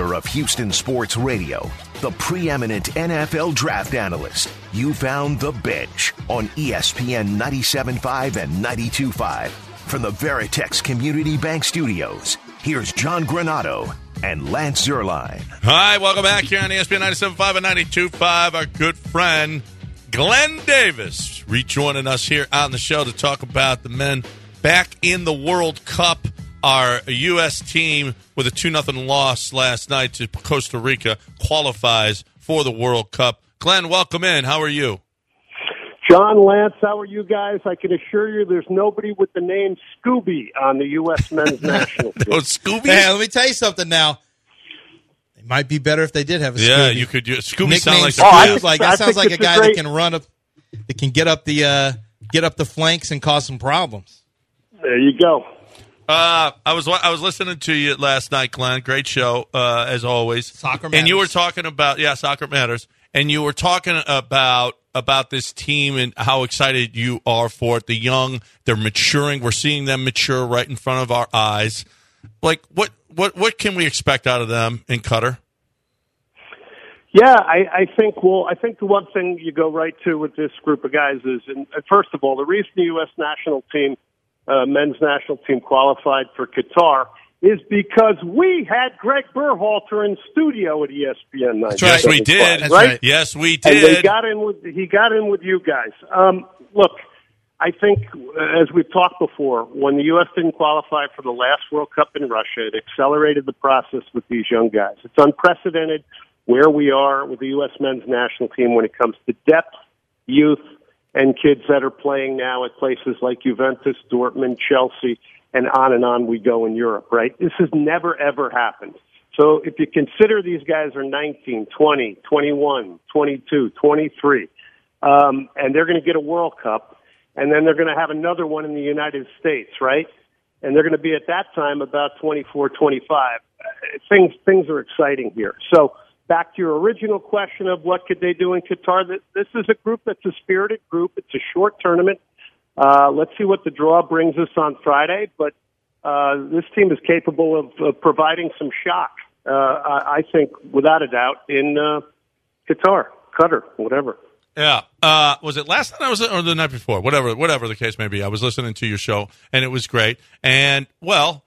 owner of Houston Sports Radio, the preeminent NFL draft analyst. You found The Bench on ESPN 97.5 and 92.5. From the Veritex Community Bank Studios, here's John Granato and Lance Zierlein. Hi, welcome back here on ESPN 97.5 and 92.5. Our good friend Glenn Davis rejoining us here on the show to talk about the men back in the World Cup. Our U.S. team with a 2-0 loss last night to Costa Rica qualifies for the World Cup. Glenn, welcome in. How are you? John, Lance, how are you guys? I can assure you there's nobody with the name Scooby on the U.S. men's national team. Oh, Scooby? Hey, let me tell you something now. It might be better if they did have a Scooby. Yeah, you could. Scooby sounds like that sounds like a guy that can run up, that can get up the flanks and cause some problems. There you go. I was listening to you last night, Glenn. Great show as always. Soccer matters. And you were talking about soccer matters. And you were talking about this team and how excited you are for it. The young, they're maturing. We're seeing them mature right in front of our eyes. Like what can we expect out of them in Qatar? Yeah, I think the one thing you go right to with this group of guys is, and first of all, the reason the U.S. national team, men's national team qualified for Qatar is because we had Greg Berhalter in studio at ESPN 9. Yes, we did. That's right? Yes, we did. And he got in with you guys. Look, I think, as we've talked before, when the U.S. didn't qualify for the last World Cup in Russia, it accelerated the process with these young guys. It's unprecedented where we are with the U.S. men's national team when it comes to depth, youth, and kids that are playing now at places like Juventus, Dortmund, Chelsea, and on we go in Europe, right? This has never, ever happened. So if you consider these guys are 19, 20, 21, 22, 23, and they're going to get a World Cup, and then they're going to have another one in the United States, right? And they're going to be at that time about 24, 25. Things are exciting here. So back to your original question of what could they do in Qatar, this is a group that's a spirited group. It's a short tournament. Let's see what the draw brings us on Friday, but this team is capable of providing some shock, I think, without a doubt, in Qatar, whatever. Yeah. Was it last night or the night before? Whatever the case may be. I was listening to your show, and it was great. And, well,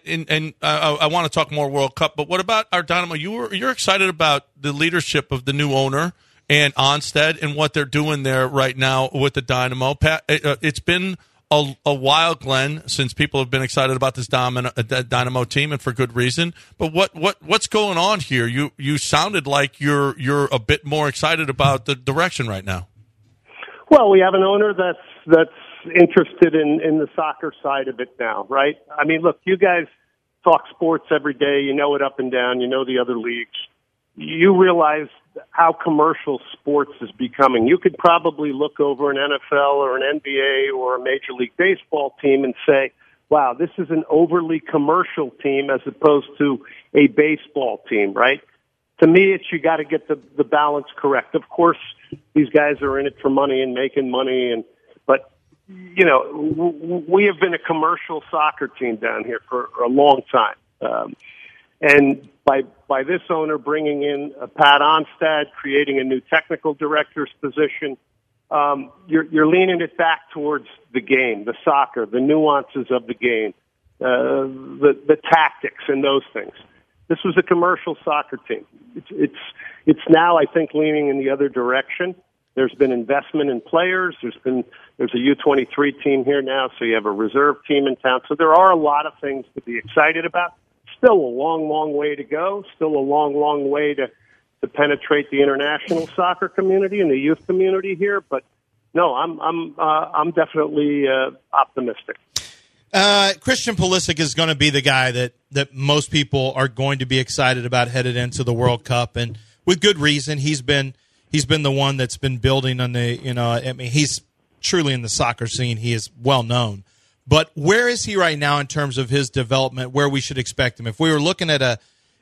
I want to talk more World Cup, but what about our Dynamo? You're excited about the leadership of the new owner and Onstead and what they're doing there right now with the Dynamo. Pat, it's been a while, Glenn, since people have been excited about this Dynamo team, and for good reason. But what's going on here? You sounded like you're a bit more excited about the direction right now. Well, we have an owner that's interested in the soccer side of it now, right? I mean, look, you guys talk sports every day. You know it up and down. You know the other leagues. You realize how commercial sports is becoming. You could probably look over an NFL or an NBA or a Major League Baseball team and say, wow, this is an overly commercial team as opposed to a baseball team, right? To me, you got to get the balance correct. Of course, these guys are in it for money and making money, but you know, we have been a commercial soccer team down here for a long time. And by this owner bringing in Pat Onstad, creating a new technical director's position, you're leaning it back towards the game, the soccer, the nuances of the game, the tactics and those things. This was a commercial soccer team. It's now, I think, leaning in the other direction. There's been investment in players. There's a U23 team here now, so you have a reserve team in town. So there are a lot of things to be excited about. Still a long, long way to go. Still a long, long way to penetrate the international soccer community and the youth community here. But no, I'm definitely optimistic. Christian Pulisic is going to be the guy that most people are going to be excited about headed into the World Cup, and with good reason. He's been the one that's been building on the, I mean, he's truly in the soccer scene. He is well known. But where is he right now in terms of his development, where we should expect him? If we were looking at a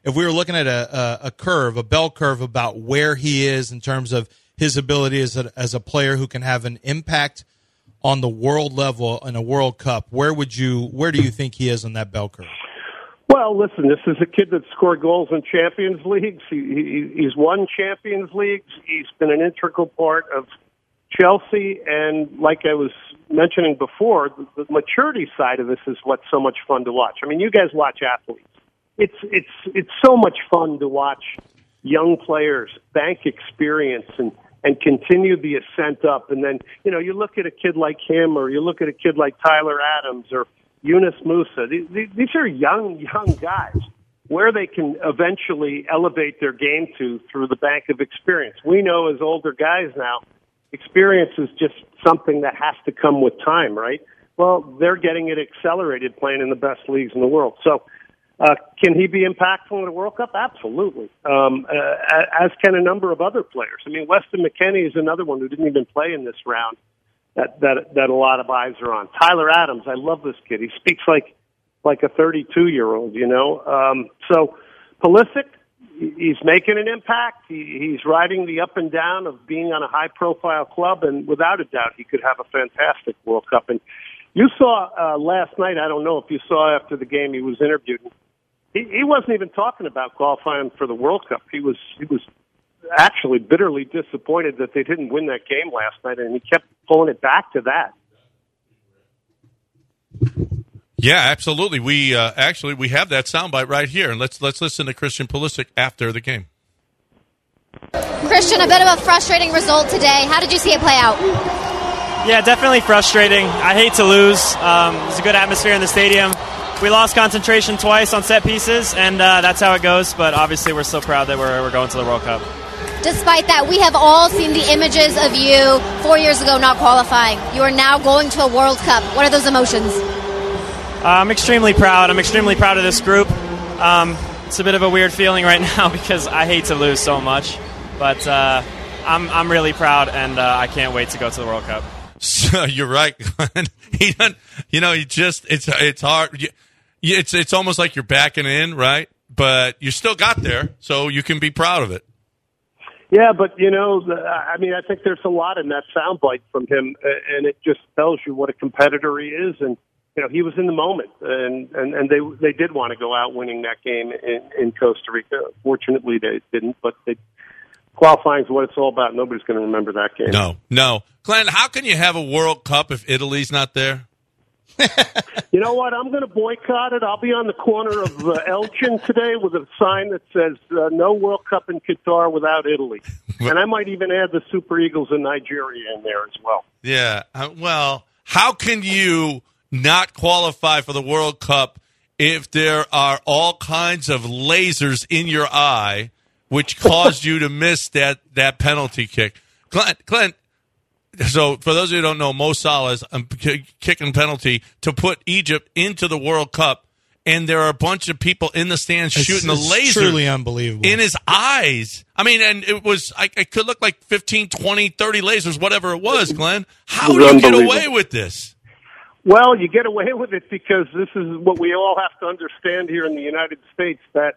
curve, a bell curve about where he is in terms of his ability as a player who can have an impact on the world level in a World Cup, where do you think he is on that bell curve? Well, Well, listen, this is a kid that scored goals in Champions Leagues. He's won Champions Leagues. He's been an integral part of Chelsea, and like I was mentioning before, the maturity side of this is what's so much fun to watch. I mean, you guys watch athletes. It's so much fun to watch young players bank experience and continue the ascent up. And then, you look at a kid like him, or you look at a kid like Tyler Adams or Yunus Musa. These are young guys where they can eventually elevate their game to through the bank of experience. We know as older guys now, experience is just something that has to come with time, right? Well, they're getting it accelerated playing in the best leagues in the world. So, can he be impactful in the World Cup? Absolutely. As can a number of other players. I mean, Weston McKennie is another one who didn't even play in this round that a lot of eyes are on. Tyler Adams, I love this kid. He speaks like a 32-year-old, So Pulisic, he's making an impact. He's riding the up and down of being on a high-profile club, and without a doubt, he could have a fantastic World Cup. And you saw last night, I don't know if you saw after the game, he was interviewed. He wasn't even talking about qualifying for the World Cup. He was actually bitterly disappointed that they didn't win that game last night, and he kept pulling it back to that. Yeah, absolutely. We have that soundbite right here, and let's listen to Christian Pulisic after the game. Christian, a bit of a frustrating result today. How did you see it play out? Yeah, definitely frustrating. I hate to lose. There's a good atmosphere in the stadium. We lost concentration twice on set pieces, and that's how it goes. But obviously, we're so proud that we're going to the World Cup. Despite that, we have all seen the images of you 4 years ago not qualifying. You are now going to a World Cup. What are those emotions? I'm extremely proud. I'm extremely proud of this group. It's a bit of a weird feeling right now because I hate to lose so much. But I'm really proud, and I can't wait to go to the World Cup. So you're right, Glenn. It's hard. It's almost like you're backing in, right? But you still got there, so you can be proud of it. Yeah, but, I think there's a lot in that soundbite from him, and it just tells you what a competitor he is. And, he was in the moment, and they did want to go out winning that game in Costa Rica. Fortunately, they didn't, but qualifying is what it's all about. Nobody's going to remember that game. No. Glenn, how can you have a World Cup if Italy's not there? You know what? I'm going to boycott it. I'll be on the corner of Elgin today with a sign that says no World Cup in Qatar without Italy. And I might even add the Super Eagles in Nigeria in there as well. Yeah. Well, how can you not qualify for the World Cup if there are all kinds of lasers in your eye which caused you to miss that penalty kick? Glenn, so for those of you who don't know, Mo Salah's kicking penalty to put Egypt into the World Cup, and there are a bunch of people in the stands shooting the laser. Truly unbelievable. In his eyes. I mean, and it was, it could look like 15, 20, 30 lasers, whatever it was, Glenn. How do you get away with this? Well, you get away with it because this is what we all have to understand here in the United States, that,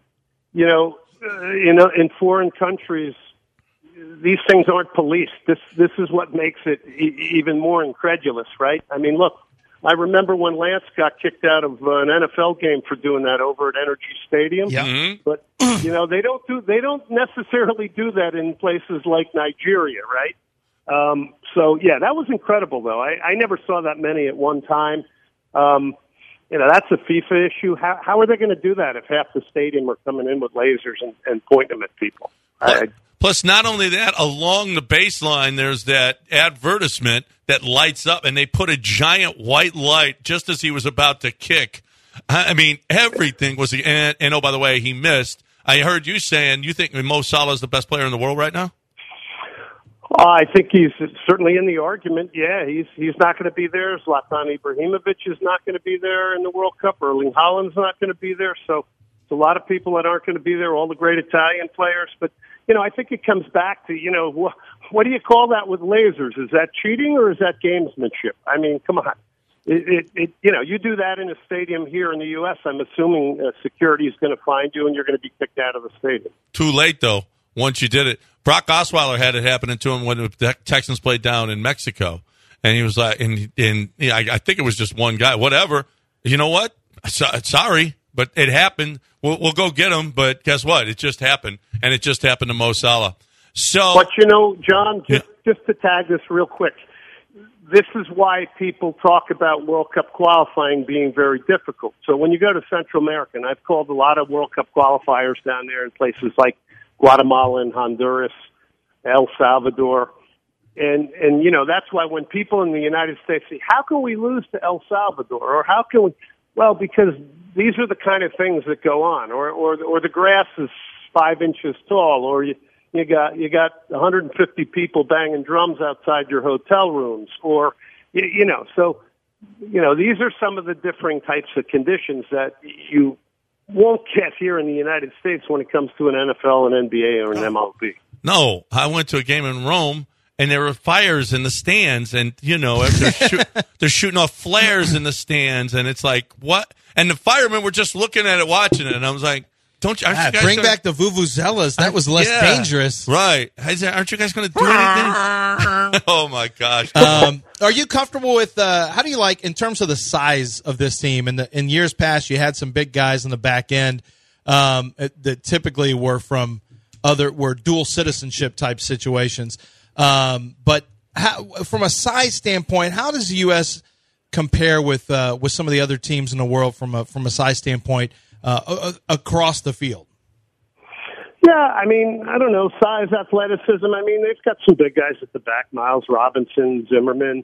in foreign countries, these things aren't policed. This is what makes it even more incredulous, right? I mean, look, I remember when Lance got kicked out of an NFL game for doing that over at Energy Stadium. Yeah. Mm-hmm. But they don't necessarily do that in places like Nigeria, right? So yeah, that was incredible though. I never saw that many at one time. That's a FIFA issue. How are they going to do that if half the stadium are coming in with lasers and pointing them at people? Plus, not only that, along the baseline, there's that advertisement that lights up, and they put a giant white light just as he was about to kick. I mean, everything was... And oh, by the way, he missed. I heard you saying you think Mo Salah is the best player in the world right now? I think he's certainly in the argument. Yeah, he's not going to be there. Zlatan Ibrahimovic is not going to be there in the World Cup. Erling Haaland's not going to be there. So it's a lot of people that aren't going to be there, all the great Italian players. But, I think it comes back to, what do you call that with lasers? Is that cheating or is that gamesmanship? I mean, come on. You do that in a stadium here in the U.S., I'm assuming security is going to find you and you're going to be kicked out of the stadium. Too late, though, once you did it. Brock Osweiler had it happening to him when the Texans played down in Mexico. And he was like, I think it was just one guy. Whatever. You know what? Sorry. but it happened. We'll go get him, but guess what? It just happened, and it just happened to Mo Salah. So, but John, just to tag this real quick, this is why people talk about World Cup qualifying being very difficult. So when you go to Central America, and I've called a lot of World Cup qualifiers down there in places like Guatemala and Honduras, El Salvador, and that's why when people in the United States say, how can we lose to El Salvador, or how can we? Well, because these are the kind of things that go on, or the grass is 5 inches tall, or you got 150 people banging drums outside your hotel rooms, or so these are some of the differing types of conditions that you won't get here in the United States when it comes to an NFL, an NBA, or an MLB. No, I went to a game in Rome, and there were fires in the stands, and they're shooting off flares in the stands, and it's like, what? And the firemen were just looking at it, watching it, and I was like, aren't you guys bring back the vuvuzelas? That was less dangerous, right? Aren't you guys going to do anything? Oh my gosh! Are you comfortable with? How do you like in terms of the size of this team? In years past, you had some big guys in the back end that typically were were dual citizenship type situations. But from a size standpoint, how does the U.S. compare with some of the other teams in the world from a size standpoint across the field? Yeah, I mean, I don't know, size, athleticism. I mean, they've got some big guys at the back, Miles Robinson, Zimmerman,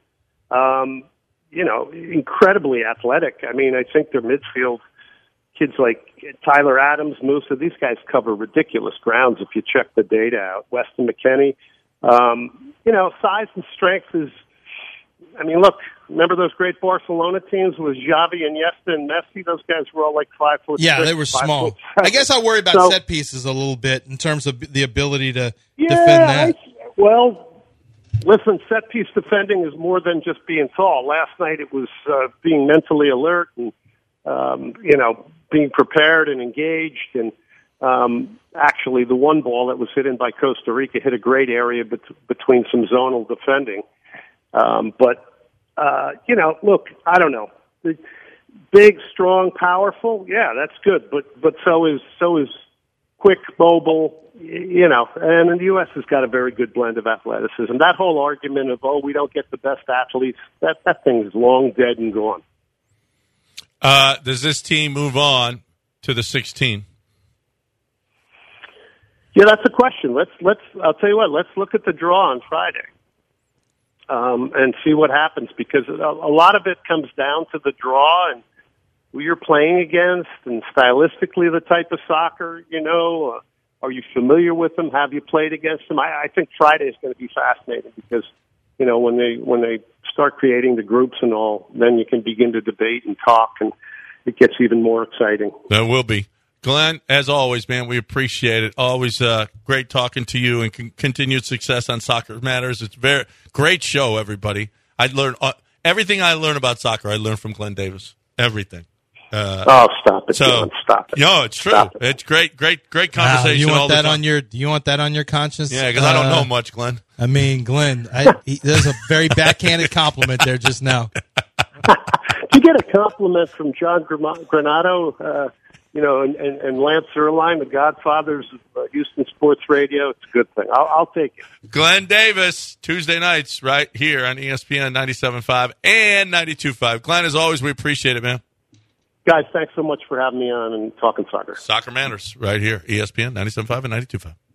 incredibly athletic. I mean, I think their midfield, kids like Tyler Adams, Musa, these guys cover ridiculous grounds if you check the data out. Weston McKennie, size and strength is, I mean, look, remember those great Barcelona teams with Xavi, Iniesta, and Messi? Those guys were all like 5 foot. Yeah, 6, they were small. I guess I worry about set pieces a little bit in terms of the ability to defend that. Listen, set piece defending is more than just being tall. Last night it was being mentally alert and being prepared and engaged. And actually, the one ball that was hit in by Costa Rica hit a great area between some zonal defending. Look, I don't know. Big, strong, powerful. Yeah, that's good. But so is quick, mobile. And the U.S. has got a very good blend of athleticism. That whole argument of we don't get the best athletes, that thing is long dead and gone. Does this team move on to the 16? Yeah, that's a question. Let's. I'll tell you what. Let's look at the draw on Friday. And see what happens, because a lot of it comes down to the draw and who you're playing against and stylistically the type of soccer, are you familiar with them? Have you played against them? I think Friday is going to be fascinating because, when they start creating the groups and all, then you can begin to debate and talk, and it gets even more exciting. There will be. Glenn, as always, man, we appreciate it. Always great talking to you, and continued success on Soccer Matters. It's a very great show, everybody. I learned everything I learn about soccer. I learned from Glenn Davis. Everything. Stop it! John. Stop it! No, it's true. It's great conversation. You want all that the time. You want that on your conscience? Yeah, because I don't know much, Glenn. I mean, Glenn, there's a very backhanded compliment there just now. Did you get a compliment from John Granato? And Lance Zierlein, the godfathers of Houston Sports Radio. It's a good thing. I'll take it. Glenn Davis, Tuesday nights right here on ESPN 97.5 and 92.5. Glenn, as always, we appreciate it, man. Guys, thanks so much for having me on and talking soccer. Soccer Matters right here, ESPN 97.5 and 92.5.